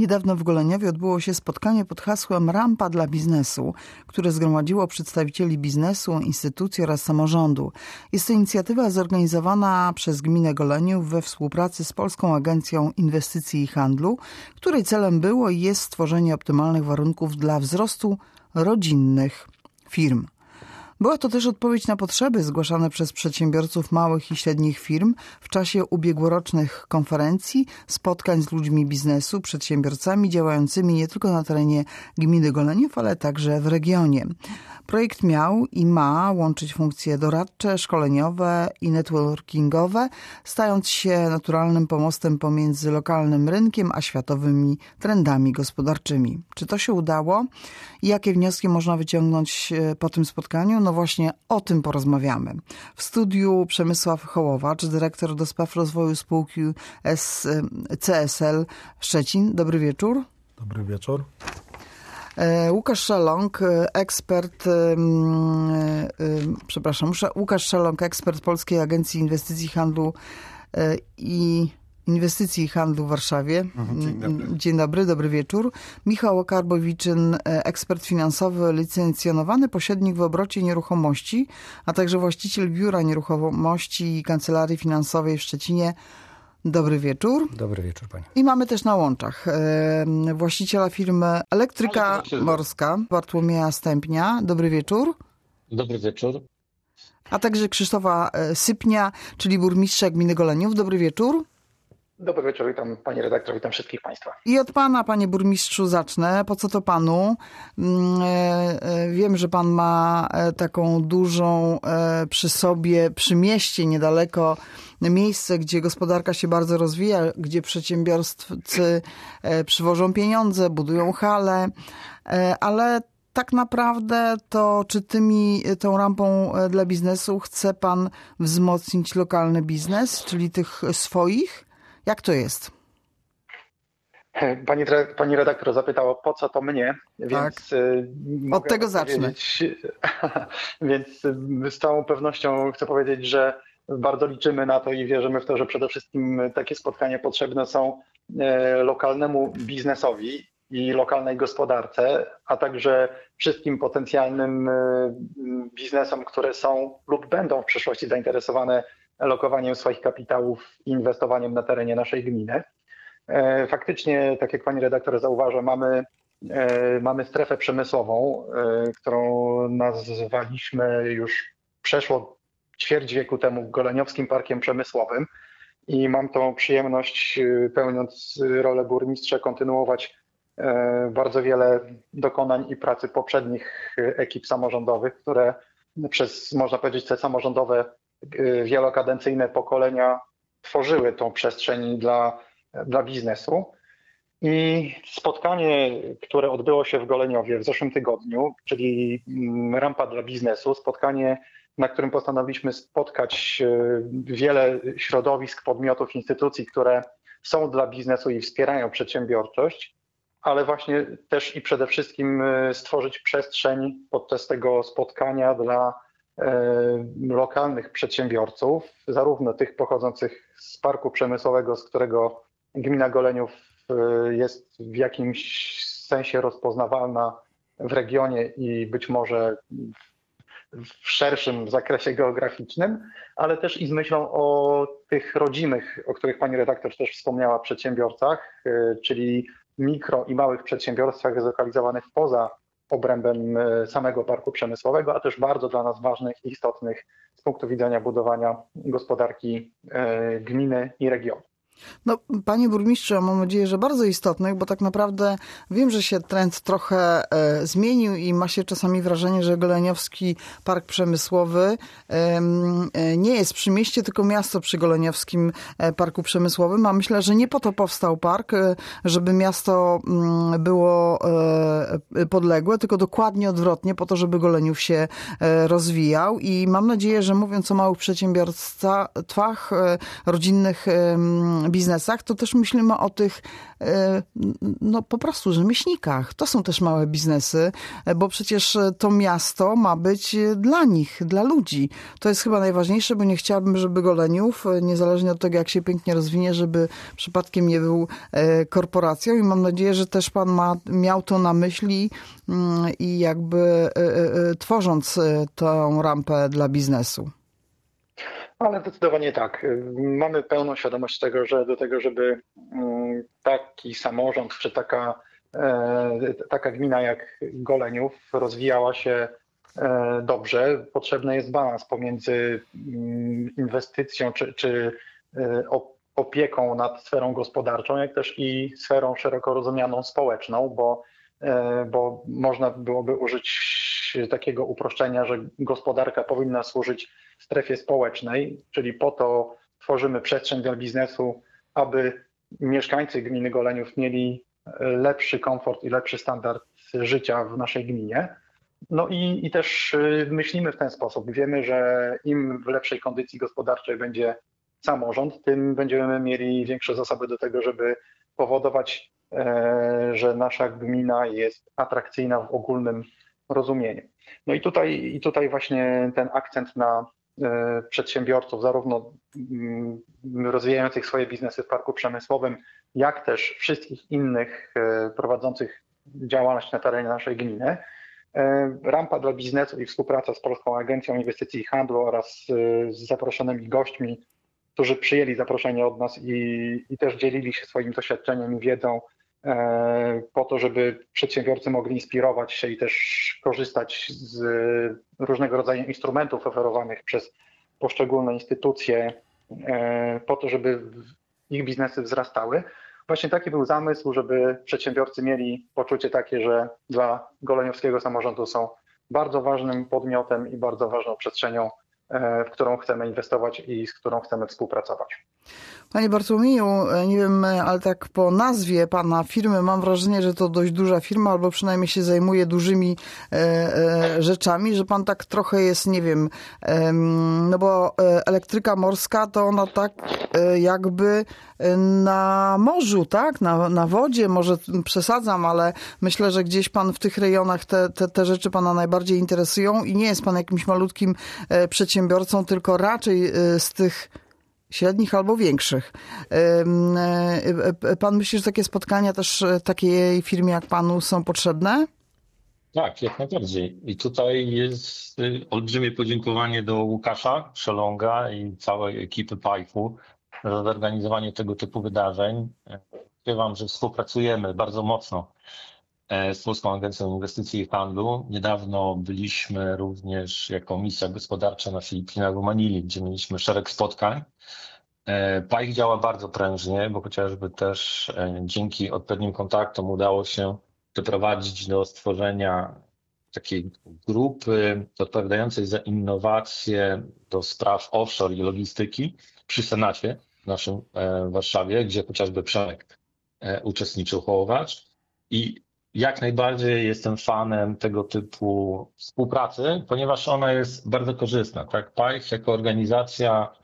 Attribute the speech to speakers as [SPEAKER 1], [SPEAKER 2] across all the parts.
[SPEAKER 1] Niedawno w Goleniowie odbyło się spotkanie pod hasłem Rampa dla biznesu, które zgromadziło przedstawicieli biznesu, instytucji oraz samorządu. Jest to inicjatywa zorganizowana przez gminę Goleniów we współpracy z Polską Agencją Inwestycji i Handlu, której celem było i jest stworzenie optymalnych warunków dla wzrostu rodzinnych firm. Była to też odpowiedź na potrzeby zgłaszane przez przedsiębiorców małych i średnich firm w czasie ubiegłorocznych konferencji, spotkań z ludźmi biznesu, przedsiębiorcami działającymi nie tylko na terenie gminy Goleniów, ale także w regionie. Projekt miał i ma łączyć funkcje doradcze, szkoleniowe i networkingowe, stając się naturalnym pomostem pomiędzy lokalnym rynkiem a światowymi trendami gospodarczymi. Czy to się udało? I jakie wnioski można wyciągnąć po tym spotkaniu? No właśnie o tym porozmawiamy. W studiu Przemysław Hołowacz, dyrektor do spraw rozwoju spółki CSL Szczecin. Dobry wieczór.
[SPEAKER 2] Dobry wieczór.
[SPEAKER 1] Łukasz Szeląg, ekspert Polskiej Agencji Inwestycji i Handlu w Warszawie.
[SPEAKER 2] Dzień dobry.
[SPEAKER 1] Dzień dobry, dobry wieczór. Michał Karbowiczyn, ekspert finansowy, licencjonowany pośrednik w obrocie nieruchomości, a także właściciel biura nieruchomości i kancelarii finansowej w Szczecinie. Dobry wieczór.
[SPEAKER 2] Dobry wieczór pani.
[SPEAKER 1] I mamy też na łączach właściciela firmy Elektryka Morska, Bartłomieja Stępnia. Dobry wieczór.
[SPEAKER 3] Dobry wieczór.
[SPEAKER 1] A także Krzysztofa Sypnia, czyli burmistrza gminy Goleniów. Dobry wieczór.
[SPEAKER 4] Dobry wieczór, witam pani redaktor, witam wszystkich państwa.
[SPEAKER 1] I od pana, panie burmistrzu, zacznę. Po co to panu? Wiem, że pan ma taką dużą przy sobie, przy mieście niedaleko, miejsce, gdzie gospodarka się bardzo rozwija, gdzie przedsiębiorcy przywożą pieniądze, budują hale, ale tak naprawdę to czy tą rampą dla biznesu chce pan wzmocnić lokalny biznes, czyli tych swoich? Jak to jest?
[SPEAKER 4] Pani redaktor zapytała, po co to mnie,
[SPEAKER 1] tak.
[SPEAKER 4] Więc
[SPEAKER 1] od tego zacznę.
[SPEAKER 4] Więc z całą pewnością chcę powiedzieć, że bardzo liczymy na to i wierzymy w to, że przede wszystkim takie spotkania potrzebne są lokalnemu biznesowi i lokalnej gospodarce, a także wszystkim potencjalnym biznesom, które są lub będą w przyszłości zainteresowane lokowaniem swoich kapitałów i inwestowaniem na terenie naszej gminy. Faktycznie, tak jak pani redaktor zauważa, mamy strefę przemysłową, którą nazwaliśmy już przeszło ćwierć wieku temu Goleniowskim Parkiem Przemysłowym i mam tą przyjemność, pełniąc rolę burmistrza, kontynuować bardzo wiele dokonań i pracy poprzednich ekip samorządowych, które przez, można powiedzieć, te samorządowe wielokadencyjne pokolenia tworzyły tą przestrzeń dla biznesu. I spotkanie, które odbyło się w Goleniowie w zeszłym tygodniu, czyli Rampa dla biznesu, spotkanie, na którym postanowiliśmy spotkać wiele środowisk, podmiotów, instytucji, które są dla biznesu i wspierają przedsiębiorczość, ale właśnie też i przede wszystkim stworzyć przestrzeń podczas tego spotkania dla lokalnych przedsiębiorców, zarówno tych pochodzących z parku przemysłowego, z którego gmina Goleniów jest w jakimś sensie rozpoznawalna w regionie i być może w szerszym zakresie geograficznym, ale też i z myślą o tych rodzimych, o których pani redaktor też wspomniała, przedsiębiorcach, czyli mikro i małych przedsiębiorstwach zlokalizowanych poza obrębem samego parku przemysłowego, a też bardzo dla nas ważnych i istotnych z punktu widzenia budowania gospodarki gminy i regionu.
[SPEAKER 1] No, panie burmistrzu, mam nadzieję, że bardzo istotnych, bo tak naprawdę wiem, że się trend trochę zmienił i ma się czasami wrażenie, że Goleniowski Park Przemysłowy nie jest przy mieście, tylko miasto przy Goleniowskim Parku Przemysłowym, a myślę, że nie po to powstał park, żeby miasto było podległe, tylko dokładnie odwrotnie, po to, żeby Goleniów się rozwijał i mam nadzieję, że mówiąc o małych przedsiębiorstwach, rodzinnych biznesach, to też myślimy o tych no po prostu rzemieślnikach. To są też małe biznesy, bo przecież to miasto ma być dla nich, dla ludzi. To jest chyba najważniejsze, bo nie chciałabym, żeby Goleniów, niezależnie od tego, jak się pięknie rozwinie, żeby przypadkiem nie był korporacją i mam nadzieję, że też pan miał to na myśli i jakby tworząc tą rampę dla biznesu.
[SPEAKER 4] Ale zdecydowanie tak. Mamy pełną świadomość tego, że do tego, żeby taki samorząd czy taka gmina jak Goleniów rozwijała się dobrze, potrzebny jest balans pomiędzy inwestycją czy opieką nad sferą gospodarczą, jak też i sferą szeroko rozumianą społeczną, bo można byłoby użyć takiego uproszczenia, że gospodarka powinna służyć strefie społecznej, czyli po to tworzymy przestrzeń dla biznesu, aby mieszkańcy gminy Goleniów mieli lepszy komfort i lepszy standard życia w naszej gminie. No i też myślimy w ten sposób. Wiemy, że im w lepszej kondycji gospodarczej będzie samorząd, tym będziemy mieli większe zasoby do tego, żeby powodować, że nasza gmina jest atrakcyjna w ogólnym rozumieniu. No i tutaj właśnie ten akcent na przedsiębiorców, zarówno rozwijających swoje biznesy w parku przemysłowym, jak też wszystkich innych prowadzących działalność na terenie naszej gminy. Rampa dla biznesu i współpraca z Polską Agencją Inwestycji i Handlu oraz z zaproszonymi gośćmi, którzy przyjęli zaproszenie od nas i też dzielili się swoim doświadczeniem i wiedzą po to, żeby przedsiębiorcy mogli inspirować się i też korzystać z różnego rodzaju instrumentów oferowanych przez poszczególne instytucje po to, żeby ich biznesy wzrastały. Właśnie taki był zamysł, żeby przedsiębiorcy mieli poczucie takie, że dla goleniowskiego samorządu są bardzo ważnym podmiotem i bardzo ważną przestrzenią, w którą chcemy inwestować i z którą chcemy współpracować.
[SPEAKER 1] Panie Bartłomieju, nie wiem, ale tak po nazwie pana firmy mam wrażenie, że to dość duża firma, albo przynajmniej się zajmuje dużymi rzeczami, że pan tak trochę jest, nie wiem, no bo elektryka morska to ona tak jakby na morzu, tak? Na wodzie, może przesadzam, ale myślę, że gdzieś pan w tych rejonach te rzeczy pana najbardziej interesują i nie jest pan jakimś malutkim przedsiębiorcą, tylko raczej z tych średnich albo większych. Pan myśli, że takie spotkania też takiej firmie jak panu są potrzebne?
[SPEAKER 2] Tak, jak najbardziej. I tutaj jest olbrzymie podziękowanie do Łukasza Szelonga i całej ekipy PAIF-u za zorganizowanie tego typu wydarzeń. Ukrywam, że współpracujemy bardzo mocno z Polską Agencją Inwestycji i Handlu. Niedawno byliśmy również jako misja gospodarcza na Filipinach w Manili, gdzie mieliśmy szereg spotkań. PAIF działa bardzo prężnie, bo chociażby też dzięki odpowiednim kontaktom udało się doprowadzić do stworzenia takiej grupy odpowiadającej za innowacje do spraw offshore i logistyki przy Senacie naszym w Warszawie, gdzie chociażby Przemek uczestniczył Hołowacz. I jak najbardziej jestem fanem tego typu współpracy, ponieważ ona jest bardzo korzystna. Tak? PAIF jako organizacja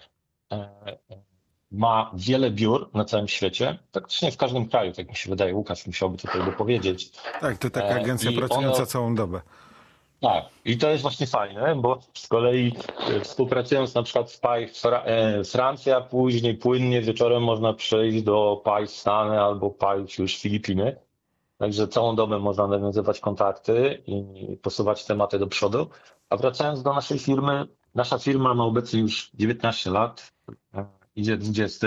[SPEAKER 2] ma wiele biur na całym świecie, praktycznie w każdym kraju, tak mi się wydaje. Łukasz musiałby tutaj dopowiedzieć.
[SPEAKER 3] Tak, to taka agencja pracująca całą dobę.
[SPEAKER 2] Tak, i to jest właśnie fajne, bo z kolei współpracując na przykład z PAIF Francja, później płynnie wieczorem można przejść do PAIF Stany albo PAIF już Filipiny. Także całą dobę można nawiązywać kontakty i posuwać tematy do przodu. A wracając do naszej firmy, nasza firma ma obecnie już 19 lat, idzie 20.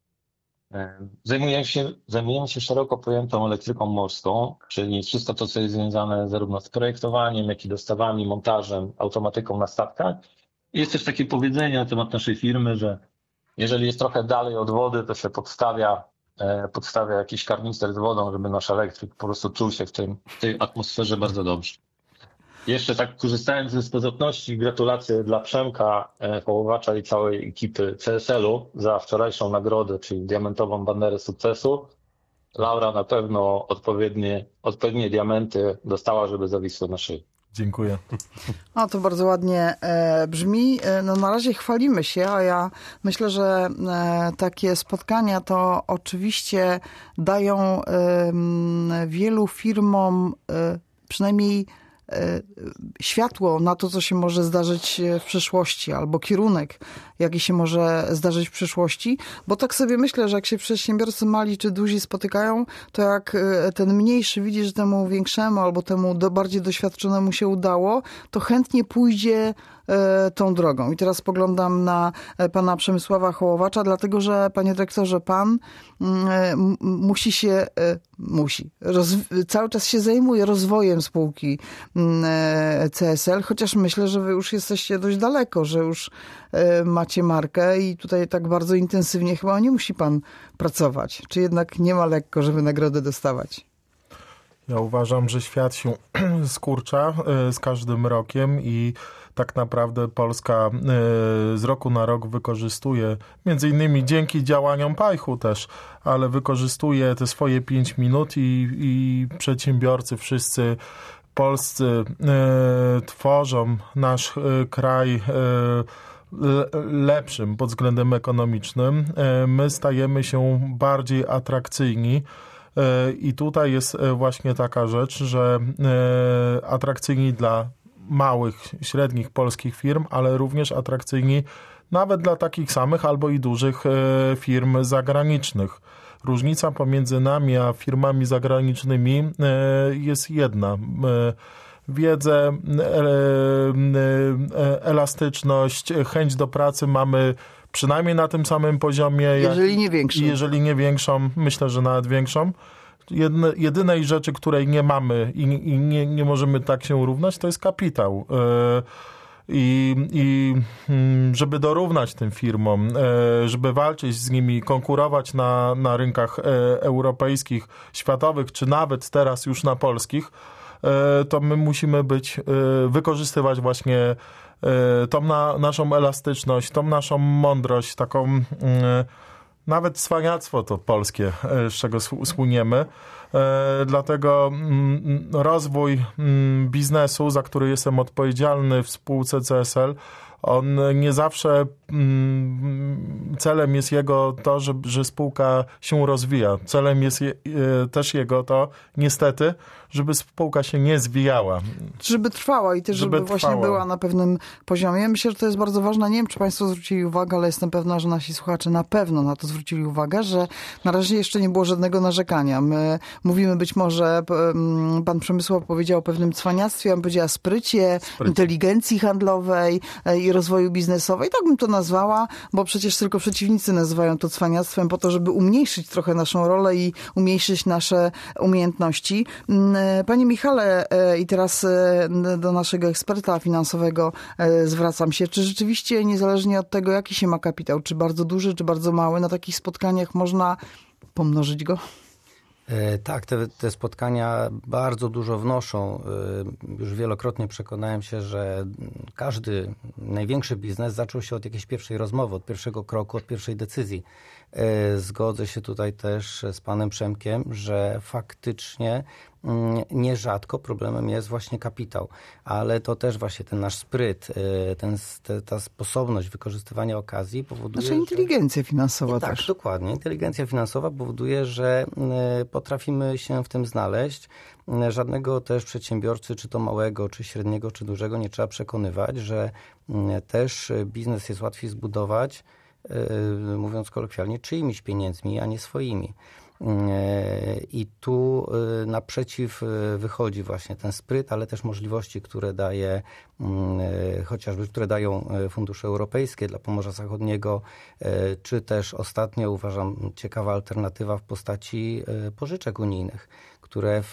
[SPEAKER 2] Zajmujemy się szeroko pojętą elektryką morską, czyli wszystko to, co jest związane zarówno z projektowaniem, jak i dostawami, montażem, automatyką na statkach. I jest też takie powiedzenie na temat naszej firmy, że jeżeli jest trochę dalej od wody, to się podstawia jakiś karnister z wodą, żeby nasz elektryk po prostu czuł się w tej atmosferze bardzo dobrze. Jeszcze tak korzystając ze sposobności, gratulacje dla Przemka Hołowacza i całej ekipy CSL-u za wczorajszą nagrodę, czyli diamentową banderę sukcesu. Laura na pewno odpowiednie diamenty dostała, żeby zawisły na szyi.
[SPEAKER 3] Dziękuję.
[SPEAKER 1] No to bardzo ładnie brzmi. No na razie chwalimy się, a ja myślę, że takie spotkania to oczywiście dają wielu firmom przynajmniej światło na to, co się może zdarzyć w przyszłości, albo kierunek, jaki się może zdarzyć w przyszłości, bo tak sobie myślę, że jak się przedsiębiorcy mali czy duzi spotykają, to jak ten mniejszy widzi, że temu większemu albo temu bardziej doświadczonemu się udało, to chętnie pójdzie tą drogą. I teraz spoglądam na pana Przemysława Hołowacza, dlatego że, panie dyrektorze, pan cały czas się zajmuje rozwojem spółki CSL, chociaż myślę, że wy już jesteście dość daleko, że już macie markę i tutaj tak bardzo intensywnie chyba nie musi pan pracować. Czy jednak nie ma lekko, żeby nagrodę dostawać?
[SPEAKER 5] Ja uważam, że świat się skurcza z każdym rokiem i tak naprawdę Polska z roku na rok wykorzystuje, między innymi dzięki działaniom Pajchu też, ale wykorzystuje te swoje 5 minut i przedsiębiorcy wszyscy polscy tworzą nasz kraj lepszym pod względem ekonomicznym. My stajemy się bardziej atrakcyjni. I tutaj jest właśnie taka rzecz, że atrakcyjni dla małych, średnich polskich firm, ale również atrakcyjni nawet dla takich samych albo i dużych firm zagranicznych. Różnica pomiędzy nami a firmami zagranicznymi jest jedna. Wiedzę, elastyczność, chęć do pracy mamy przynajmniej na tym samym poziomie.
[SPEAKER 1] Jeżeli nie większą. Jeżeli
[SPEAKER 5] nie większą, myślę, że nawet większą. Jedynej rzeczy, której nie mamy i nie możemy tak się równać, to jest kapitał. I żeby dorównać tym firmom, żeby walczyć z nimi, konkurować na rynkach europejskich, światowych, czy nawet teraz już na polskich, to my musimy wykorzystywać właśnie tą naszą elastyczność, tą naszą mądrość, taką nawet cwaniactwo to polskie, z czego słyniemy. Dlatego rozwój biznesu, za który jestem odpowiedzialny w spółce CSL, on nie zawsze celem jest jego to, że spółka się rozwija. Celem jest też jego to, niestety, żeby spółka się nie zwijała.
[SPEAKER 1] Żeby trwała i też żeby właśnie była na pewnym poziomie. Myślę, że to jest bardzo ważne. Nie wiem, czy państwo zwrócili uwagę, ale jestem pewna, że nasi słuchacze na pewno na to zwrócili uwagę, że na razie jeszcze nie było żadnego narzekania. My mówimy być może, pan Przemysław powiedział o pewnym cwaniactwie, ja bym powiedziała sprycie, inteligencji handlowej i rozwoju biznesowej. Tak bym to nazwała, bo przecież tylko przeciwnicy nazywają to cwaniactwem po to, żeby umniejszyć trochę naszą rolę i umniejszyć nasze umiejętności. Panie Michale, i teraz do naszego eksperta finansowego zwracam się. Czy rzeczywiście, niezależnie od tego, jaki się ma kapitał, czy bardzo duży, czy bardzo mały, na takich spotkaniach można pomnożyć go?
[SPEAKER 6] Tak, te spotkania bardzo dużo wnoszą. Już wielokrotnie przekonałem się, że każdy największy biznes zaczął się od jakiejś pierwszej rozmowy, od pierwszego kroku, od pierwszej decyzji. Zgodzę się tutaj też z panem Przemkiem, że faktycznie nierzadko problemem jest właśnie kapitał, ale to też właśnie ten nasz spryt, ta sposobność wykorzystywania okazji powoduje,
[SPEAKER 1] Nasza inteligencja finansowa
[SPEAKER 6] też. Tak, dokładnie. Inteligencja finansowa powoduje, że potrafimy się w tym znaleźć. Żadnego też przedsiębiorcy, czy to małego, czy średniego, czy dużego, nie trzeba przekonywać, że też biznes jest łatwiej zbudować, mówiąc kolokwialnie, czyimiś pieniędzmi, a nie swoimi. I tu naprzeciw wychodzi właśnie ten spryt, ale też możliwości, które daje chociażby, które dają fundusze europejskie dla Pomorza Zachodniego, czy też ostatnio uważam ciekawa alternatywa w postaci pożyczek unijnych, które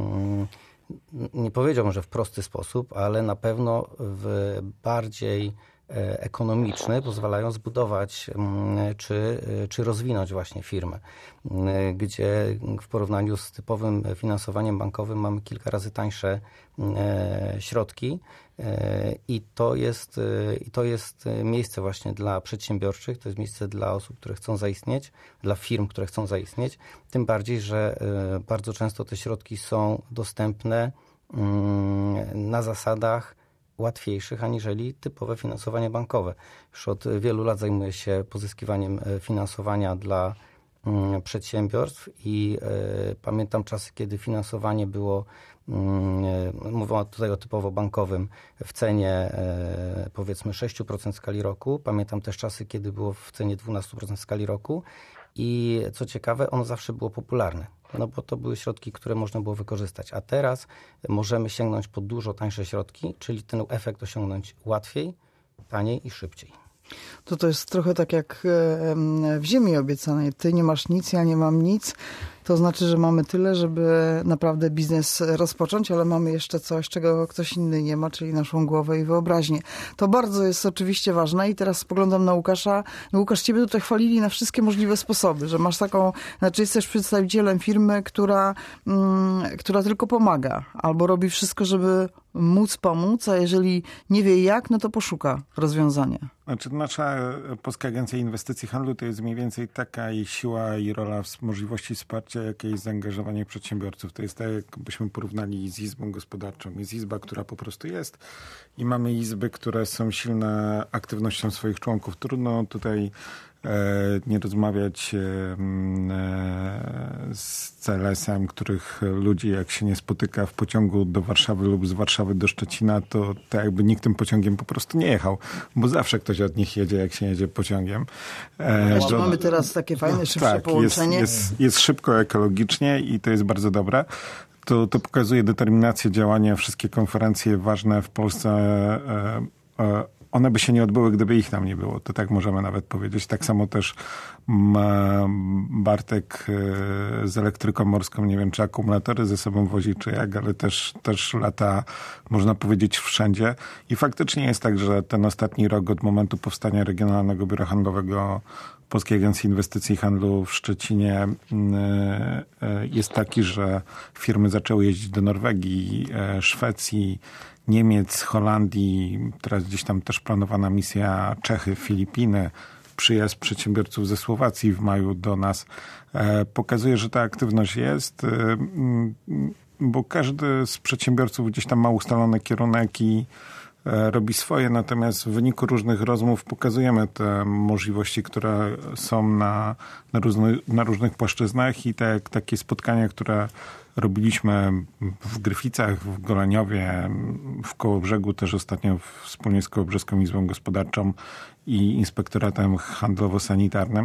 [SPEAKER 6] nie powiedziałbym, że w prosty sposób, ale na pewno w bardziej ekonomiczny pozwalają zbudować czy rozwinąć właśnie firmę, gdzie w porównaniu z typowym finansowaniem bankowym mamy kilka razy tańsze środki i to jest miejsce właśnie dla przedsiębiorczych, to jest miejsce dla osób, które chcą zaistnieć, dla firm, które chcą zaistnieć, tym bardziej, że bardzo często te środki są dostępne na zasadach łatwiejszych aniżeli typowe finansowanie bankowe. Już od wielu lat zajmuję się pozyskiwaniem finansowania dla przedsiębiorstw i pamiętam czasy, kiedy finansowanie było, mówię tutaj o typowo bankowym, w cenie powiedzmy 6% w skali roku. Pamiętam też czasy, kiedy było w cenie 12% w skali roku i co ciekawe, ono zawsze było popularne. No bo to były środki, które można było wykorzystać. A teraz możemy sięgnąć po dużo tańsze środki, czyli ten efekt osiągnąć łatwiej, taniej i szybciej.
[SPEAKER 1] To jest trochę tak jak w ziemi obiecanej. Ty nie masz nic, ja nie mam nic. To znaczy, że mamy tyle, żeby naprawdę biznes rozpocząć, ale mamy jeszcze coś, czego ktoś inny nie ma, czyli naszą głowę i wyobraźnię. To bardzo jest oczywiście ważne i teraz spoglądam na Łukasza. No Łukasz, ciebie tutaj chwalili na wszystkie możliwe sposoby, że masz taką, znaczy jesteś przedstawicielem firmy, która tylko pomaga albo robi wszystko, żeby móc pomóc, a jeżeli nie wie jak, no to poszuka rozwiązania.
[SPEAKER 3] Znaczy nasza Polska Agencja Inwestycji i Handlu to jest mniej więcej taka i siła i rola możliwości wsparcia, jakie jest zaangażowanie przedsiębiorców. To jest tak, jakbyśmy porównali z izbą gospodarczą. Jest izba, która po prostu jest i mamy izby, które są silne aktywnością swoich członków. Trudno tutaj nie rozmawiać z CLS-em, których ludzi jak się nie spotyka w pociągu do Warszawy lub z Warszawy do Szczecina, to jakby nikt tym pociągiem po prostu nie jechał, bo zawsze ktoś od nich jedzie, jak się jedzie pociągiem.
[SPEAKER 1] Mamy teraz takie fajne, szybsze połączenie.
[SPEAKER 3] Jest szybko, ekologicznie i to jest bardzo dobre. To pokazuje determinację działania. Wszystkie konferencje ważne w Polsce one by się nie odbyły, gdyby ich tam nie było. To tak możemy nawet powiedzieć. Tak samo też Bartek z elektryką morską, nie wiem, czy akumulatory ze sobą wozi, czy jak, ale też lata, można powiedzieć, wszędzie. I faktycznie jest tak, że ten ostatni rok od momentu powstania Regionalnego Biura Handlowego Polskiej Agencji Inwestycji i Handlu w Szczecinie jest taki, że firmy zaczęły jeździć do Norwegii, Szwecji, Niemiec, Holandii, teraz gdzieś tam też planowana misja Czechy, Filipiny, przyjazd przedsiębiorców ze Słowacji w maju do nas. Pokazuje, że ta aktywność jest, bo każdy z przedsiębiorców gdzieś tam ma ustalony kierunek i robi swoje, natomiast w wyniku różnych rozmów pokazujemy te możliwości, które są na różnych płaszczyznach i takie spotkania, które robiliśmy w Gryficach, w Goleniowie, w Kołobrzegu, też ostatnio wspólnie z Kołobrzeską Izbą Gospodarczą i Inspektoratem Handlowo-Sanitarnym,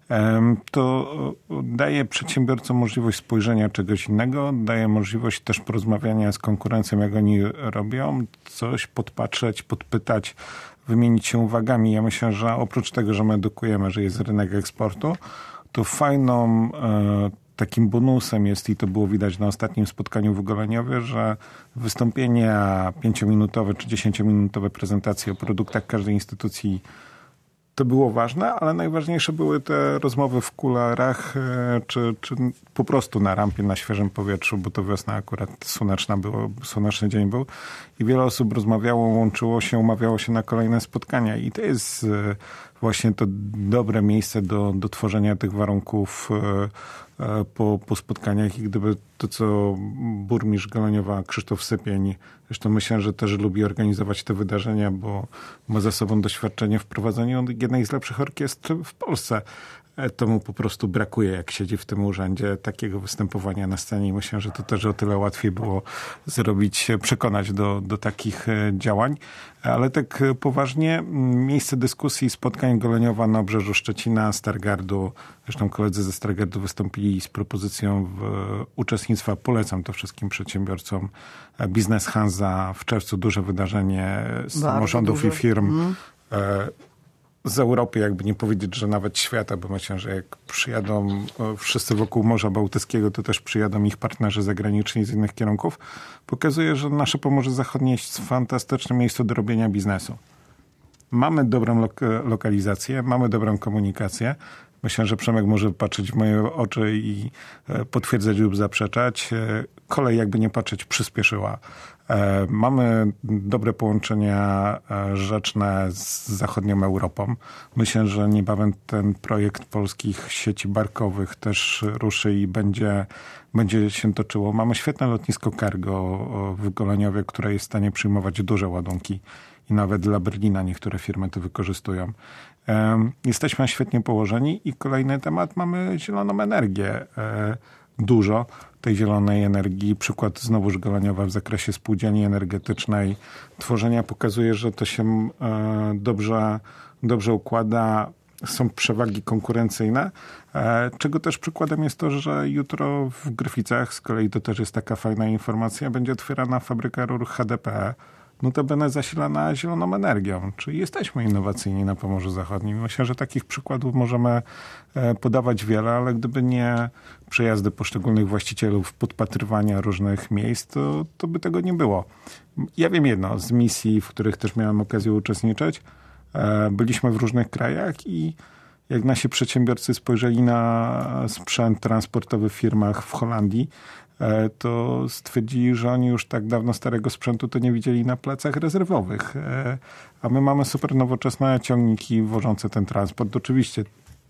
[SPEAKER 3] to daje przedsiębiorcom możliwość spojrzenia czegoś innego, daje możliwość też porozmawiania z konkurencją, jak oni robią, coś podpatrzeć, podpytać, wymienić się uwagami. Ja myślę, że oprócz tego, że my edukujemy, że jest rynek eksportu, to fajną takim bonusem jest, i to było widać na ostatnim spotkaniu w Goleniowie, że wystąpienia 5-minutowe czy 10-minutowe prezentacje o produktach każdej instytucji to było ważne, ale najważniejsze były te rozmowy w kularach czy po prostu na rampie, na świeżym powietrzu, bo to wiosna akurat słoneczny dzień był i wiele osób rozmawiało, łączyło się, umawiało się na kolejne spotkania i to jest właśnie to dobre miejsce do tworzenia tych warunków po spotkaniach i gdyby to, co burmistrz Goleniowa Krzysztof Sypień, zresztą myślę, że też lubi organizować te wydarzenia, bo ma za sobą doświadczenie w prowadzeniu jednej z lepszych orkiestr w Polsce. To mu po prostu brakuje, jak siedzi w tym urzędzie, takiego występowania na scenie i myślę, że to też o tyle łatwiej było przekonać do takich działań. Ale tak poważnie, miejsce dyskusji, spotkań Goleniowa na obrzeżu Szczecina, Stargardu. Zresztą koledzy ze Stargardu wystąpili z propozycją uczestnictwa. Polecam to wszystkim przedsiębiorcom. Biznes Hansa w czerwcu, duże wydarzenie samorządów i firm. Z Europy, jakby nie powiedzieć, że nawet świata, bo myślę, że jak przyjadą wszyscy wokół Morza Bałtyckiego, to też przyjadą ich partnerzy zagraniczni z innych kierunków. Pokazuje, że nasze Pomorze Zachodnie jest fantastyczne miejsce do robienia biznesu. Mamy dobrą lokalizację, mamy dobrą komunikację, Myślę, że Przemek może patrzeć w moje oczy i potwierdzać lub zaprzeczać. Kolej, jakby nie patrzeć, przyspieszyła. Mamy dobre połączenia rzeczne z zachodnią Europą. Myślę, że niebawem ten projekt polskich sieci barkowych też ruszy i będzie się toczyło. Mamy świetne lotnisko cargo w Goleniowie, które jest w stanie przyjmować duże ładunki. I nawet dla Berlina niektóre firmy to wykorzystują. Jesteśmy świetnie położeni i kolejny temat, mamy zieloną energię. Dużo tej zielonej energii. Przykład znowuż Goleniowa w zakresie spółdzielni energetycznej. Tworzenia pokazuje, że to się dobrze układa. Są przewagi konkurencyjne, czego też przykładem jest to, że jutro w Gryficach, z kolei to też jest taka fajna informacja, będzie otwierana fabryka rur HDPE, notabene zasilana zieloną energią, czyli jesteśmy innowacyjni na Pomorzu Zachodnim. Myślę, że takich przykładów możemy podawać wiele, ale gdyby nie przejazdy poszczególnych właścicielów, podpatrywania różnych miejsc, to by tego nie było. Ja wiem jedno z misji, w których też miałem okazję uczestniczyć. Byliśmy w różnych krajach i jak nasi przedsiębiorcy spojrzeli na sprzęt transportowy w firmach w Holandii, to stwierdzili, że oni już tak dawno starego sprzętu to nie widzieli na placach rezerwowych. A my mamy super nowoczesne ciągniki wożące ten transport. Oczywiście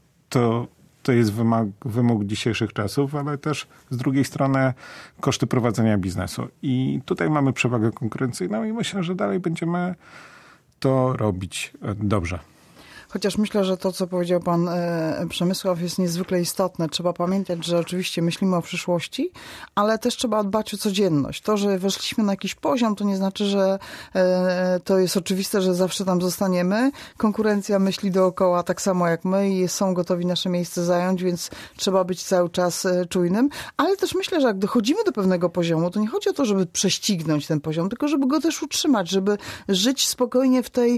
[SPEAKER 3] to jest wymóg dzisiejszych czasów, ale też z drugiej strony koszty prowadzenia biznesu. I tutaj mamy przewagę konkurencyjną i myślę, że dalej będziemy to robić dobrze.
[SPEAKER 1] Chociaż myślę, że to, co powiedział pan Przemysław, jest niezwykle istotne. Trzeba pamiętać, że oczywiście myślimy o przyszłości, ale też trzeba dbać o codzienność. To, że weszliśmy na jakiś poziom, to nie znaczy, że to jest oczywiste, że zawsze tam zostaniemy. Konkurencja myśli dookoła tak samo jak my i są gotowi nasze miejsce zająć, więc trzeba być cały czas czujnym. Ale też myślę, że jak dochodzimy do pewnego poziomu, to nie chodzi o to, żeby prześcignąć ten poziom, tylko żeby go też utrzymać, żeby żyć spokojnie w tej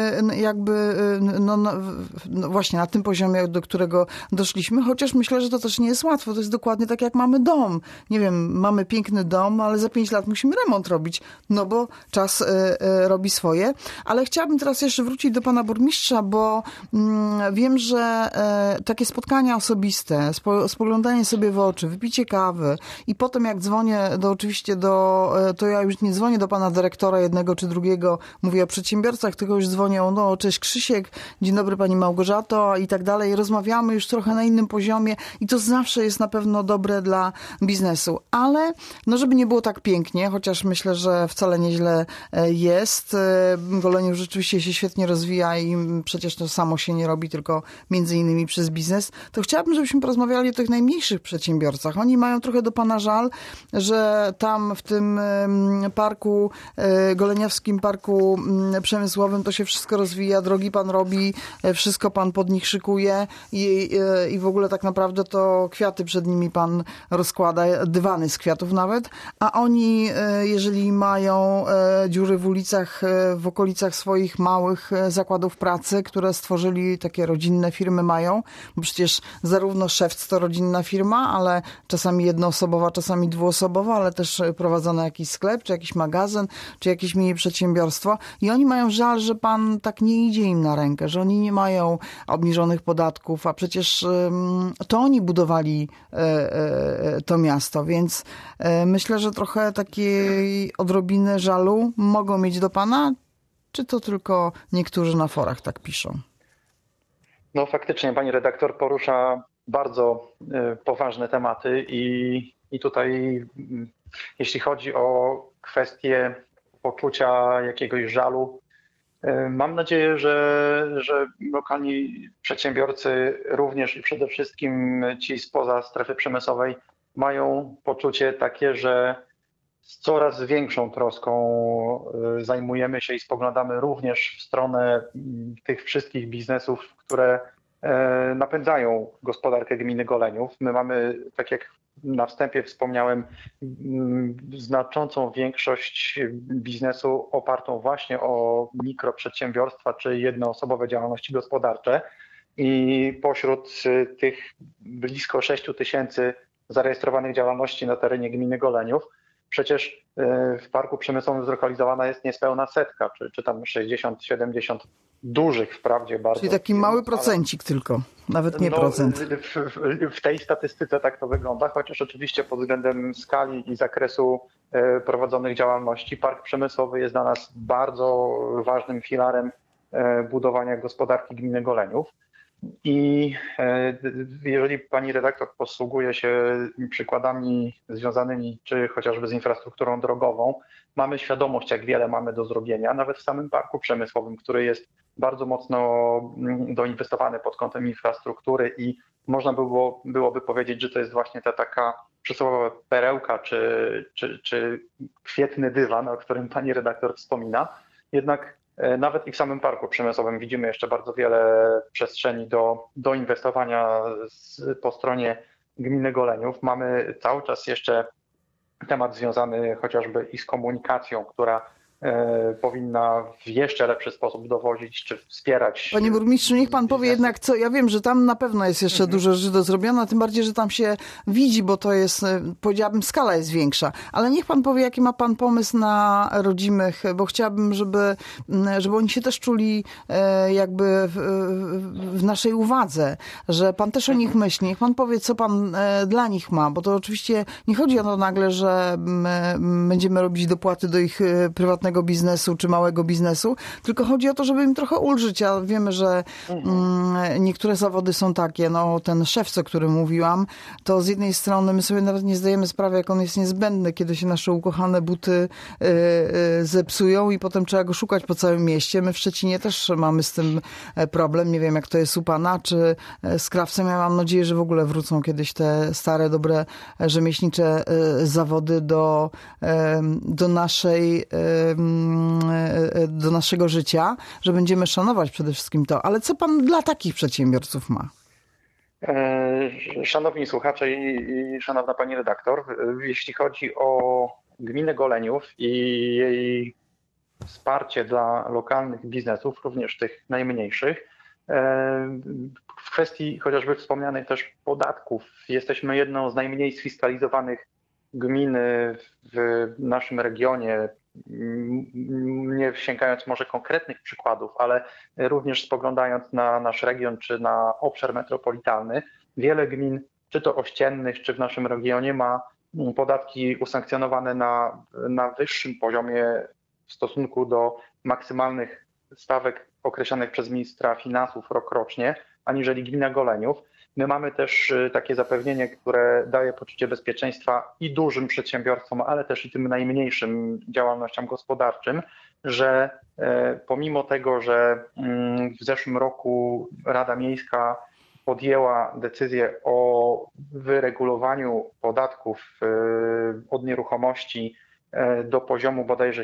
[SPEAKER 1] właśnie na tym poziomie, do którego doszliśmy, chociaż myślę, że to też nie jest łatwo. To jest dokładnie tak, jak mamy dom. Nie wiem, mamy piękny dom, ale za 5 lat musimy remont robić, no bo czas robi swoje. Ale chciałabym teraz jeszcze wrócić do pana burmistrza, bo wiem, że takie spotkania osobiste, spoglądanie sobie w oczy, wypicie kawy i potem jak dzwonię to ja już nie dzwonię do pana dyrektora jednego czy drugiego, mówię o przedsiębiorcach, tylko już dzwonię cześć Krzysiek, dzień dobry pani Małgorzato i tak dalej. Rozmawiamy już trochę na innym poziomie i to zawsze jest na pewno dobre dla biznesu. Ale żeby nie było tak pięknie, chociaż myślę, że wcale nieźle jest. Goleniów rzeczywiście się świetnie rozwija i przecież to samo się nie robi, tylko między innymi przez biznes. To chciałabym, żebyśmy porozmawiali o tych najmniejszych przedsiębiorcach. Oni mają trochę do pana żal, że tam w tym parku, goleniowskim parku przemysłowym to się wszystko rozwija, drogi pan robi, wszystko pan pod nich szykuje i w ogóle tak naprawdę to kwiaty przed nimi pan rozkłada, dywany z kwiatów nawet, a oni, jeżeli mają dziury w ulicach, w okolicach swoich małych zakładów pracy, które stworzyli, takie rodzinne firmy mają, bo przecież zarówno Szewc to rodzinna firma, ale czasami jednoosobowa, czasami dwuosobowa, ale też prowadzony jakiś sklep, czy jakiś magazyn, czy jakieś mini przedsiębiorstwo i oni mają żal, że pan tak nie idzie im na rękę, że oni nie mają obniżonych podatków, a przecież to oni budowali to miasto, więc myślę, że trochę takiej odrobiny żalu mogą mieć do pana, czy to tylko niektórzy na forach tak piszą?
[SPEAKER 4] No faktycznie pani redaktor porusza bardzo poważne tematy i tutaj jeśli chodzi o kwestię poczucia jakiegoś żalu, mam nadzieję, że lokalni przedsiębiorcy również i przede wszystkim ci spoza strefy przemysłowej mają poczucie takie, że z coraz większą troską zajmujemy się i spoglądamy również w stronę tych wszystkich biznesów, które napędzają gospodarkę gminy Goleniów. My mamy, tak jak na wstępie wspomniałem, znaczącą większość biznesu opartą właśnie o mikroprzedsiębiorstwa czy jednoosobowe działalności gospodarcze i pośród tych blisko 6 000 zarejestrowanych działalności na terenie gminy Goleniów Przecież w parku przemysłowym zlokalizowana jest niespełna setka, czy tam 60-70 dużych wprawdzie bardzo.
[SPEAKER 1] Czyli taki mały procencik tylko, nawet nie procent.
[SPEAKER 4] W tej statystyce tak to wygląda, chociaż oczywiście pod względem skali i zakresu prowadzonych działalności park przemysłowy jest dla nas bardzo ważnym filarem budowania gospodarki gminy Goleniów. I jeżeli pani redaktor posługuje się przykładami związanymi czy chociażby z infrastrukturą drogową, mamy świadomość, jak wiele mamy do zrobienia, nawet w samym parku przemysłowym, który jest bardzo mocno doinwestowany pod kątem infrastruktury i można byłoby powiedzieć, że to jest właśnie ta taka przysłowiowa perełka czy kwietny dywan, o którym pani redaktor wspomina. Jednak nawet i w samym parku przemysłowym widzimy jeszcze bardzo wiele przestrzeni do inwestowania po stronie gminy Goleniów. Mamy cały czas jeszcze temat związany chociażby i z komunikacją, która powinna w jeszcze lepszy sposób dowozić czy wspierać.
[SPEAKER 1] Panie burmistrzu, niech pan powie jednak co, ja wiem, że tam na pewno jest jeszcze dużo rzeczy do zrobiona, tym bardziej, że tam się widzi, bo to jest, powiedziałabym, skala jest większa, ale niech pan powie, jaki ma pan pomysł na rodzimych, bo chciałabym, żeby oni się też czuli jakby w naszej uwadze, że pan też o nich myśli. Niech pan powie, co pan dla nich ma, bo to oczywiście nie chodzi o to nagle, że będziemy robić dopłaty do ich prywatnego biznesu czy małego biznesu, tylko chodzi o to, żeby im trochę ulżyć. A wiemy, że niektóre zawody są takie, ten szewc, o którym mówiłam, to z jednej strony my sobie nawet nie zdajemy sprawy, jak on jest niezbędny, kiedy się nasze ukochane buty zepsują i potem trzeba go szukać po całym mieście. My w Szczecinie też mamy z tym problem. Nie wiem, jak to jest u pana, czy z krawcem. Ja mam nadzieję, że w ogóle wrócą kiedyś te stare, dobre rzemieślnicze zawody do naszego życia, że będziemy szanować przede wszystkim to. Ale co pan dla takich przedsiębiorców ma?
[SPEAKER 4] Szanowni słuchacze i szanowna pani redaktor, jeśli chodzi o gminę Goleniów i jej wsparcie dla lokalnych biznesów, również tych najmniejszych, w kwestii chociażby wspomnianych też podatków, jesteśmy jedną z najmniej sfiskalizowanych gmin w naszym regionie, nie sięgając może konkretnych przykładów, ale również spoglądając na nasz region czy na obszar metropolitalny, wiele gmin, czy to ościennych, czy w naszym regionie ma podatki usankcjonowane na wyższym poziomie w stosunku do maksymalnych stawek określonych przez ministra finansów rokrocznie, aniżeli gmina Goleniów. My mamy też takie zapewnienie, które daje poczucie bezpieczeństwa i dużym przedsiębiorstwom, ale też i tym najmniejszym działalnościom gospodarczym, że pomimo tego, że w zeszłym roku Rada Miejska podjęła decyzję o wyregulowaniu podatków od nieruchomości do poziomu bodajże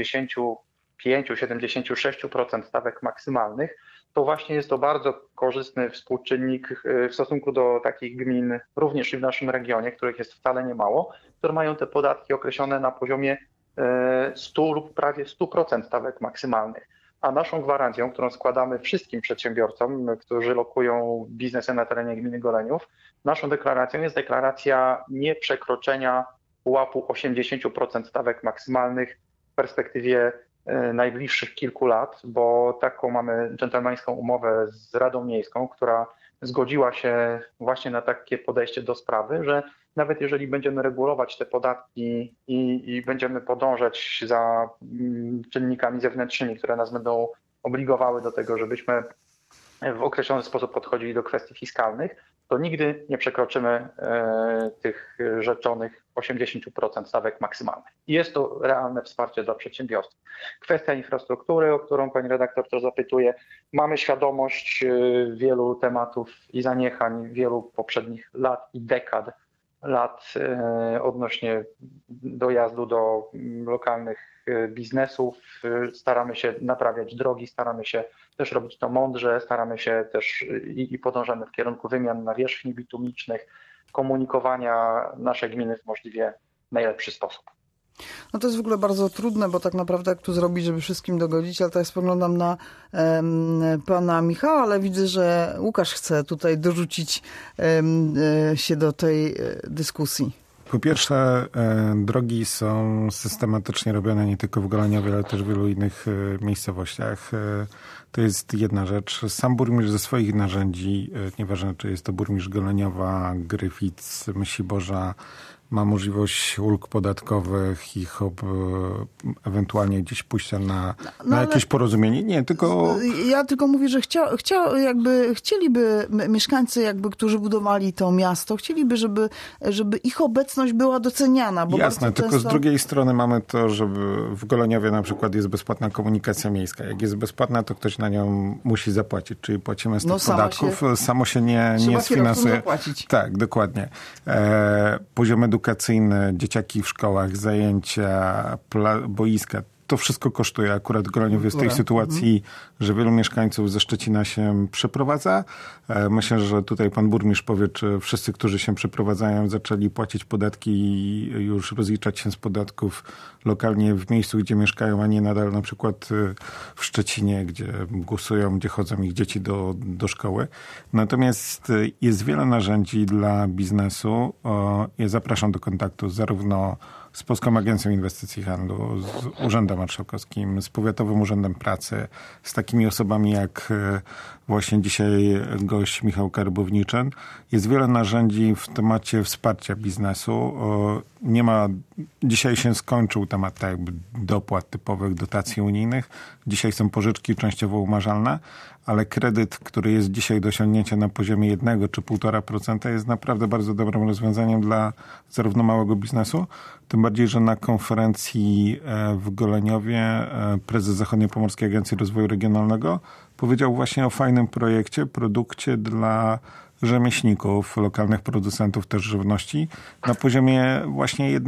[SPEAKER 4] 75-76% stawek maksymalnych, to właśnie jest to bardzo korzystny współczynnik w stosunku do takich gmin, również i w naszym regionie, których jest wcale nie mało, które mają te podatki określone na poziomie 100 lub prawie 100% stawek maksymalnych. A naszą gwarancją, którą składamy wszystkim przedsiębiorcom, którzy lokują biznesy na terenie gminy Goleniów, naszą deklaracją jest deklaracja nieprzekroczenia pułapu 80% stawek maksymalnych w perspektywie najbliższych kilku lat, bo taką mamy dżentelmeńską umowę z Radą Miejską, która zgodziła się właśnie na takie podejście do sprawy, że nawet jeżeli będziemy regulować te podatki i będziemy podążać za czynnikami zewnętrznymi, które nas będą obligowały do tego, żebyśmy w określony sposób podchodzili do kwestii fiskalnych, to nigdy nie przekroczymy tych rzeczonych 80% stawek maksymalnych. I jest to realne wsparcie dla przedsiębiorstw. Kwestia infrastruktury, o którą pani redaktor też zapytuje. Mamy świadomość wielu tematów i zaniechań wielu poprzednich lat i dekad odnośnie dojazdu do lokalnych biznesów. Staramy się naprawiać drogi, staramy się też robić to mądrze, staramy się też i podążamy w kierunku wymian nawierzchni bitumicznych, komunikowania naszej gminy w możliwie najlepszy sposób.
[SPEAKER 1] No to jest w ogóle bardzo trudne, bo tak naprawdę jak tu zrobić, żeby wszystkim dogodzić, ale teraz spoglądam na pana Michała, ale widzę, że Łukasz chce tutaj dorzucić się do tej dyskusji.
[SPEAKER 3] Po pierwsze, drogi są systematycznie robione nie tylko w Goleniowie, ale też w wielu innych miejscowościach. To jest jedna rzecz. Sam burmistrz ze swoich narzędzi, nieważne czy jest to burmistrz Goleniowa, Gryfic, Myśliborza, ma możliwość ulg podatkowych i ewentualnie gdzieś pójścia na jakieś porozumienie. Nie, tylko...
[SPEAKER 1] Ja tylko mówię, że chcieliby mieszkańcy, którzy budowali to miasto, chcieliby, żeby ich obecność była doceniana. Bo
[SPEAKER 3] jasne, tylko z drugiej strony mamy to, żeby w Goleniowie na przykład jest bezpłatna komunikacja miejska. Jak jest bezpłatna, to ktoś na nią musi zapłacić, czyli płacimy z tych podatków. Samo się nie sfinansuje. Tak, dokładnie. Poziom edukacyjny, dzieciaki w szkołach, zajęcia, boiska, to wszystko kosztuje. Akurat Goleniow jest w tej sytuacji, że wielu mieszkańców ze Szczecina się przeprowadza. Myślę, że tutaj pan burmistrz powie, czy wszyscy, którzy się przeprowadzają, zaczęli płacić podatki i już rozliczać się z podatków lokalnie w miejscu, gdzie mieszkają, a nie nadal na przykład w Szczecinie, gdzie głosują, gdzie chodzą ich dzieci do szkoły. Natomiast jest wiele narzędzi dla biznesu. Ja zapraszam do kontaktu zarówno z Polską Agencją Inwestycji i Handlu, z Urzędem Marszałkowskim, z Powiatowym Urzędem Pracy, z takimi osobami jak właśnie dzisiaj gość Michał Karbowniczyn. Jest wiele narzędzi w temacie wsparcia biznesu. Dzisiaj się skończył temat dopłat typowych, dotacji unijnych. Dzisiaj są pożyczki częściowo umarzalne, ale kredyt, który jest dzisiaj do osiągnięcia na poziomie 1 czy 1,5% jest naprawdę bardzo dobrym rozwiązaniem dla zarówno małego biznesu, tym bardziej, że na konferencji w Goleniowie prezes Zachodniopomorskiej Agencji Rozwoju Regionalnego powiedział właśnie o fajnym produkcie dla rzemieślników, lokalnych producentów też żywności na poziomie właśnie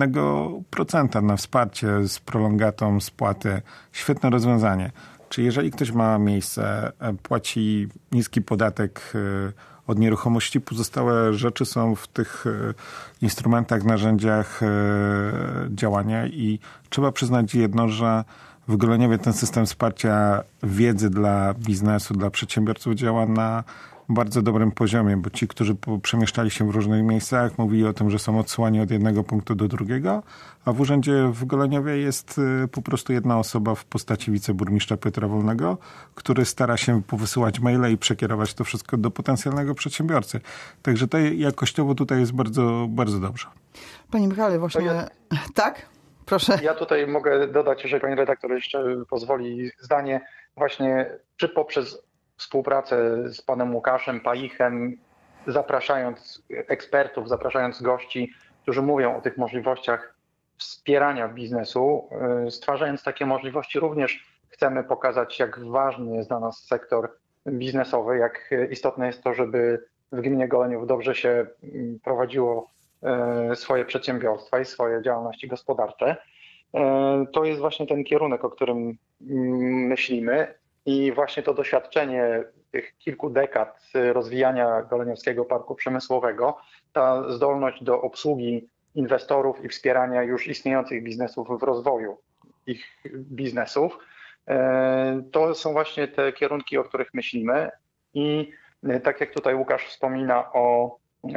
[SPEAKER 3] 1% na wsparcie z prolongatą spłaty. Świetne rozwiązanie. Czy jeżeli ktoś ma miejsce, płaci niski podatek od nieruchomości, pozostałe rzeczy są w tych instrumentach, narzędziach działania i trzeba przyznać jedno, że w Goleniowie ten system wsparcia wiedzy dla biznesu, dla przedsiębiorców działa na bardzo dobrym poziomie, bo ci, którzy przemieszczali się w różnych miejscach, mówili o tym, że są odsyłani od jednego punktu do drugiego, a w urzędzie w Goleniowie jest po prostu jedna osoba w postaci wiceburmistrza Piotra Wolnego, który stara się powysyłać maile i przekierować to wszystko do potencjalnego przedsiębiorcy. Także jakościowo tutaj jest bardzo, bardzo dobrze.
[SPEAKER 1] Panie Michale, właśnie... Tak? Proszę.
[SPEAKER 4] Ja tutaj mogę dodać, jeżeli pani redaktor jeszcze pozwoli, zdanie właśnie, czy poprzez współpracę z panem Łukaszem Paichem, zapraszając ekspertów, zapraszając gości, którzy mówią o tych możliwościach wspierania biznesu, stwarzając takie możliwości, również chcemy pokazać, jak ważny jest dla nas sektor biznesowy, jak istotne jest to, żeby w gminie Goleniów dobrze się prowadziło swoje przedsiębiorstwa i swoje działalności gospodarcze. To jest właśnie ten kierunek, o którym myślimy i właśnie to doświadczenie tych kilku dekad rozwijania Goleniowskiego Parku Przemysłowego, ta zdolność do obsługi inwestorów i wspierania już istniejących biznesów w rozwoju ich biznesów, to są właśnie te kierunki, o których myślimy i tak jak tutaj Łukasz wspomina o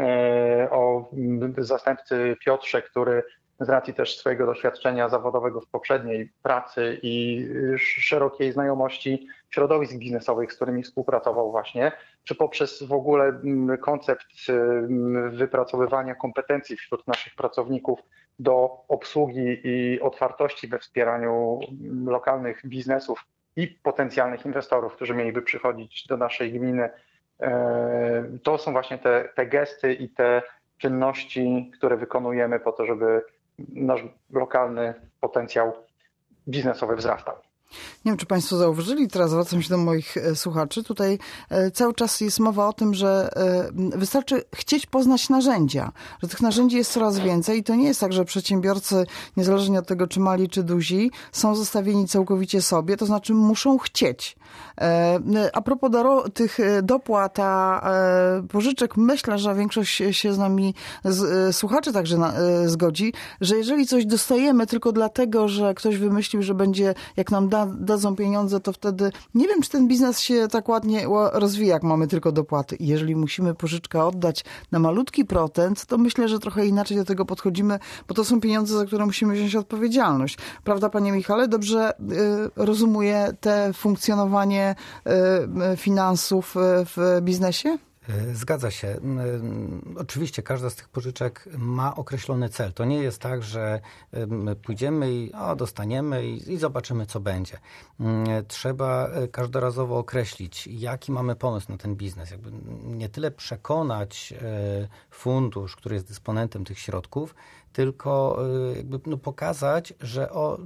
[SPEAKER 4] zastępcy Piotrze, który z racji też swojego doświadczenia zawodowego w poprzedniej pracy i szerokiej znajomości środowisk biznesowych, z którymi współpracował właśnie, czy poprzez w ogóle koncept wypracowywania kompetencji wśród naszych pracowników do obsługi i otwartości we wspieraniu lokalnych biznesów i potencjalnych inwestorów, którzy mieliby przychodzić do naszej gminy. To są właśnie te gesty i te czynności, które wykonujemy po to, żeby nasz lokalny potencjał biznesowy wzrastał.
[SPEAKER 1] Nie wiem, czy Państwo zauważyli, teraz zwracam się do moich słuchaczy. Tutaj cały czas jest mowa o tym, że wystarczy chcieć poznać narzędzia, że tych narzędzi jest coraz więcej i to nie jest tak, że przedsiębiorcy, niezależnie od tego, czy mali, czy duzi, są zostawieni całkowicie sobie, to znaczy muszą chcieć. A propos tych dopłat, pożyczek, myślę, że większość się z nami, słuchaczy także zgodzi, że jeżeli coś dostajemy tylko dlatego, że ktoś wymyślił, że będzie, jak nam da dadzą pieniądze, to wtedy nie wiem, czy ten biznes się tak ładnie rozwija, jak mamy tylko dopłaty. I jeżeli musimy pożyczkę oddać na malutki procent, to myślę, że trochę inaczej do tego podchodzimy, bo to są pieniądze, za które musimy wziąć odpowiedzialność. Prawda, panie Michale? Dobrze rozumuję te funkcjonowanie finansów w biznesie?
[SPEAKER 6] Zgadza się. Oczywiście każda z tych pożyczek ma określony cel. To nie jest tak, że pójdziemy i dostaniemy i zobaczymy, co będzie. Trzeba każdorazowo określić, jaki mamy pomysł na ten biznes. Jakby nie tyle przekonać fundusz, który jest dysponentem tych środków, tylko jakby pokazać, że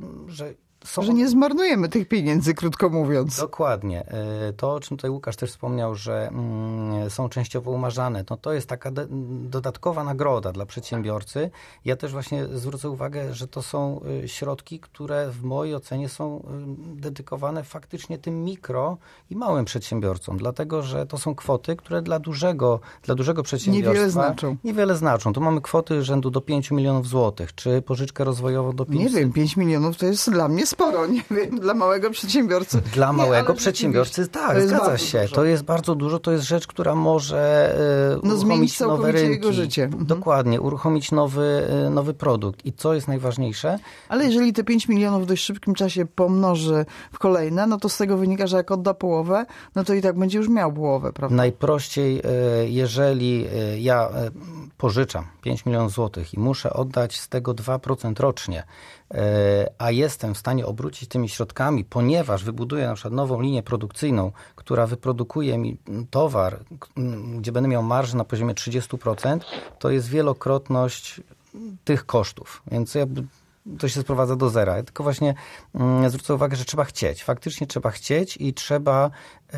[SPEAKER 1] że nie zmarnujemy tych pieniędzy, krótko mówiąc.
[SPEAKER 6] Dokładnie. To, o czym tutaj Łukasz też wspomniał, że są częściowo umarzane, to jest taka dodatkowa nagroda dla przedsiębiorcy. Ja też właśnie zwrócę uwagę, że to są środki, które w mojej ocenie są dedykowane faktycznie tym mikro i małym przedsiębiorcom, dlatego, że to są kwoty, które dla dużego przedsiębiorstwa niewiele znaczą. Tu mamy kwoty rzędu do 5 milionów złotych, czy pożyczkę rozwojową do 500.
[SPEAKER 1] Nie wiem, 5 milionów to jest dla mnie sporo, nie wiem, dla małego przedsiębiorcy.
[SPEAKER 6] Dla małego przedsiębiorcy, tak, zgadza się. Dużo. To jest bardzo dużo, to jest rzecz, która może uruchomić nowe rynki. Jego życie. Dokładnie, uruchomić nowy produkt. I co jest najważniejsze?
[SPEAKER 1] Ale jeżeli te 5 milionów w dość szybkim czasie pomnoży w kolejne, no to z tego wynika, że jak odda połowę, no to i tak będzie już miał połowę, prawda?
[SPEAKER 6] Najprościej, jeżeli ja pożyczam 5 milionów złotych i muszę oddać z tego 2% rocznie, a jestem w stanie obrócić tymi środkami, ponieważ wybuduję na przykład nową linię produkcyjną, która wyprodukuje mi towar, gdzie będę miał marżę na poziomie 30%, to jest wielokrotność tych kosztów. Więc to się sprowadza do zera. Ja tylko właśnie zwrócę uwagę, że trzeba chcieć. Faktycznie trzeba chcieć i trzeba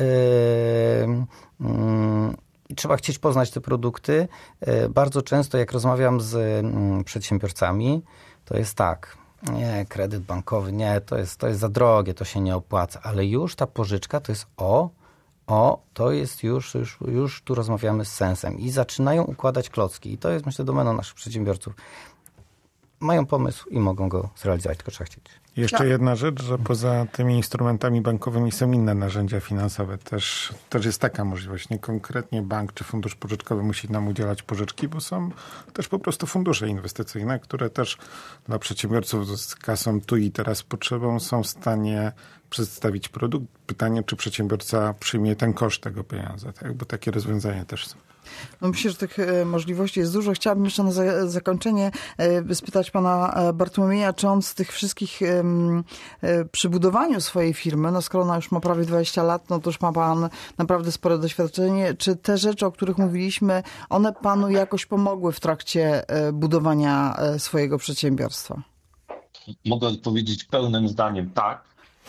[SPEAKER 6] chcieć poznać te produkty. Bardzo często, jak rozmawiam z przedsiębiorcami, to jest tak, nie, kredyt bankowy, nie, to jest za drogie, to się nie opłaca, ale już ta pożyczka to jest to jest już tu rozmawiamy z sensem i zaczynają układać klocki i to jest, myślę, domeną naszych przedsiębiorców. Mają pomysł i mogą go zrealizować, tylko trzeba chcieć.
[SPEAKER 3] Jeszcze jedna rzecz, że poza tymi instrumentami bankowymi są inne narzędzia finansowe. Też jest taka możliwość. Nie konkretnie bank czy fundusz pożyczkowy musi nam udzielać pożyczki, bo są też po prostu fundusze inwestycyjne, które też dla przedsiębiorców z kasą tu i teraz potrzebą są w stanie przedstawić produkt. Pytanie, czy przedsiębiorca przyjmie ten koszt tego pieniądza, tak? Bo takie rozwiązania też są.
[SPEAKER 1] No myślę, że tych możliwości jest dużo. Chciałabym jeszcze na zakończenie spytać pana Bartłomieja, czy on z tych wszystkich przy budowaniu swojej firmy, no skoro ona już ma prawie 20 lat, no to już ma pan naprawdę spore doświadczenie. Czy te rzeczy, o których mówiliśmy, one panu jakoś pomogły w trakcie budowania swojego przedsiębiorstwa?
[SPEAKER 2] Mogę odpowiedzieć pełnym zdaniem tak.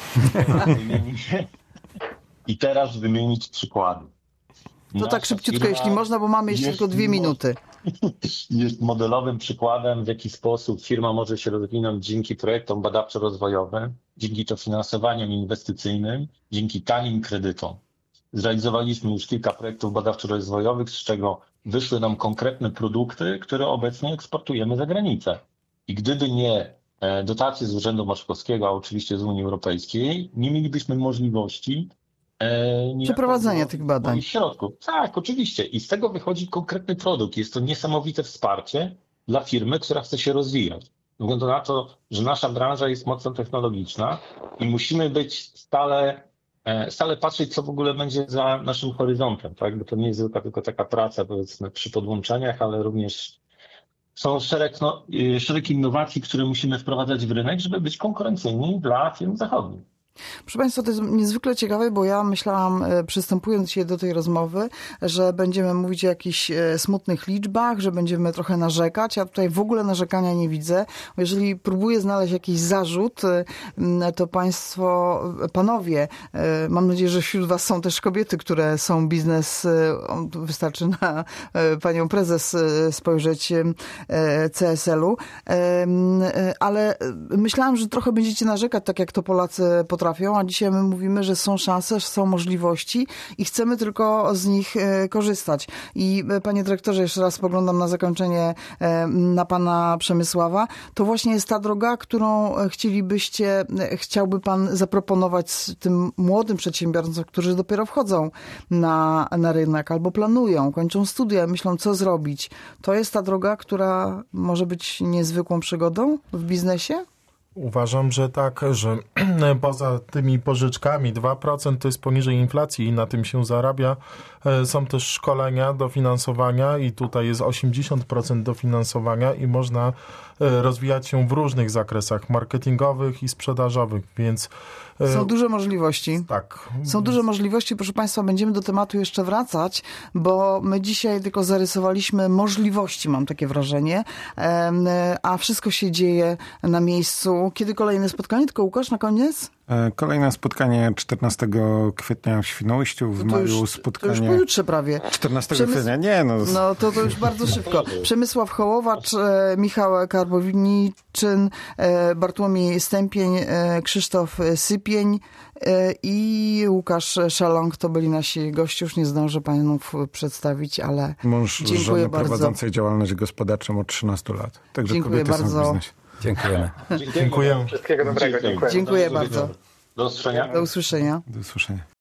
[SPEAKER 2] I teraz wymienić przykłady.
[SPEAKER 1] To tak szybciutko, jeśli można, bo mamy jeszcze tylko 2 minuty.
[SPEAKER 2] Jest modelowym przykładem, w jaki sposób firma może się rozwinąć dzięki projektom badawczo-rozwojowym, dzięki dofinansowaniom inwestycyjnym, dzięki tanim kredytom. Zrealizowaliśmy już kilka projektów badawczo-rozwojowych, z czego wyszły nam konkretne produkty, które obecnie eksportujemy za granicę. I gdyby nie dotacje z Urzędu Marszałkowskiego, a oczywiście z Unii Europejskiej, nie mielibyśmy możliwości
[SPEAKER 1] przeprowadzenia tych badań.
[SPEAKER 2] Środków. Tak, oczywiście. I z tego wychodzi konkretny produkt. Jest to niesamowite wsparcie dla firmy, która chce się rozwijać. Ze względu na to, że nasza branża jest mocno technologiczna i musimy być stale patrzeć, co w ogóle będzie za naszym horyzontem, tak? Bo to nie jest tylko taka praca, powiedzmy, przy podłączeniach, ale również są szereg innowacji, które musimy wprowadzać w rynek, żeby być konkurencyjni dla firm zachodnich.
[SPEAKER 1] Proszę Państwa, to jest niezwykle ciekawe, bo ja myślałam, przystępując dzisiaj do tej rozmowy, że będziemy mówić o jakichś smutnych liczbach, że będziemy trochę narzekać. Ja tutaj w ogóle narzekania nie widzę. Jeżeli próbuję znaleźć jakiś zarzut, to panowie, mam nadzieję, że wśród Was są też kobiety, które są wystarczy na panią prezes spojrzeć CSL-u, ale myślałam, że trochę będziecie narzekać, tak jak to Polacy potrafią potrafią, a dzisiaj my mówimy, że są szanse, że są możliwości i chcemy tylko z nich korzystać. I panie dyrektorze, jeszcze raz spoglądam na zakończenie na pana Przemysława. To właśnie jest ta droga, którą chciałby pan zaproponować tym młodym przedsiębiorcom, którzy dopiero wchodzą na rynek albo planują, kończą studia, myślą, co zrobić. To jest ta droga, która może być niezwykłą przygodą w biznesie?
[SPEAKER 5] Uważam, że tak, że poza tymi pożyczkami 2% to jest poniżej inflacji i na tym się zarabia. Są też szkolenia, dofinansowania i tutaj jest 80% dofinansowania i można rozwijać się w różnych zakresach marketingowych i sprzedażowych, więc...
[SPEAKER 1] Są duże możliwości.
[SPEAKER 5] Tak.
[SPEAKER 1] Są duże możliwości, proszę Państwa, będziemy do tematu jeszcze wracać, bo my dzisiaj tylko zarysowaliśmy możliwości, mam takie wrażenie, a wszystko się dzieje na miejscu. Kiedy kolejne spotkanie? Tylko Łukasz na koniec?
[SPEAKER 3] Kolejne spotkanie 14 kwietnia w Świnoujściu, w maju spotkanie...
[SPEAKER 1] To już pojutrze prawie.
[SPEAKER 3] 14 kwietnia, nie no.
[SPEAKER 1] No to już bardzo szybko. Przemysław Hołowacz, Michał Karbowniczyn, Bartłomiej Stępień, Krzysztof Sypień i Łukasz Szalong to byli nasi goście. Już nie zdążę panów przedstawić, ale
[SPEAKER 3] mąż
[SPEAKER 1] dziękuję
[SPEAKER 3] żony
[SPEAKER 1] bardzo.
[SPEAKER 3] Prowadzącej działalność gospodarczą od 13 lat. Także
[SPEAKER 1] dziękuję
[SPEAKER 3] kobiety
[SPEAKER 1] bardzo.
[SPEAKER 3] są w biznesie.
[SPEAKER 6] Dziękujemy.
[SPEAKER 5] Dziękuję.
[SPEAKER 4] Wszystkiego dobrego. Dziękuję.
[SPEAKER 1] Dziękuję bardzo.
[SPEAKER 2] Do usłyszenia.
[SPEAKER 1] Do usłyszenia.
[SPEAKER 3] Do usłyszenia.